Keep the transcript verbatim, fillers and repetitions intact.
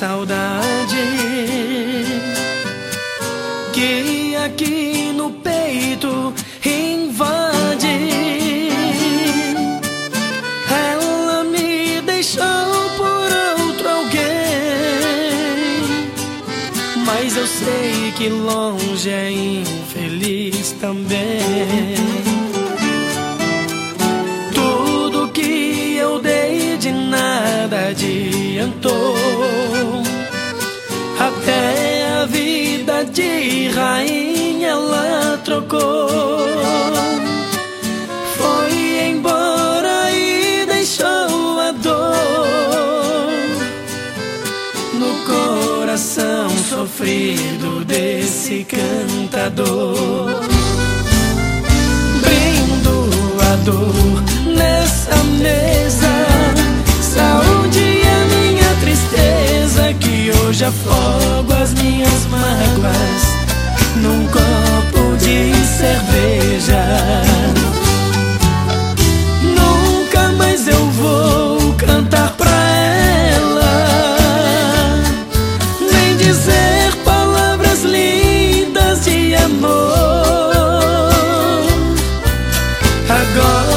saudade que aqui no peito invade. Ela me deixou por outro alguém, mas eu sei que longe é infeliz também. Tudo que eu dei de nada adiantou, até a vida de rainha ela trocou. Foi embora e deixou a dor no coração sofrido desse cantador. Brindo a dor nessa mesa, saúde e a minha tristeza, que hoje afogo as minhas mágoas num copo de cerveja. Nunca mais eu vou cantar pra ela, nem dizer palavras lindas de amor. Agora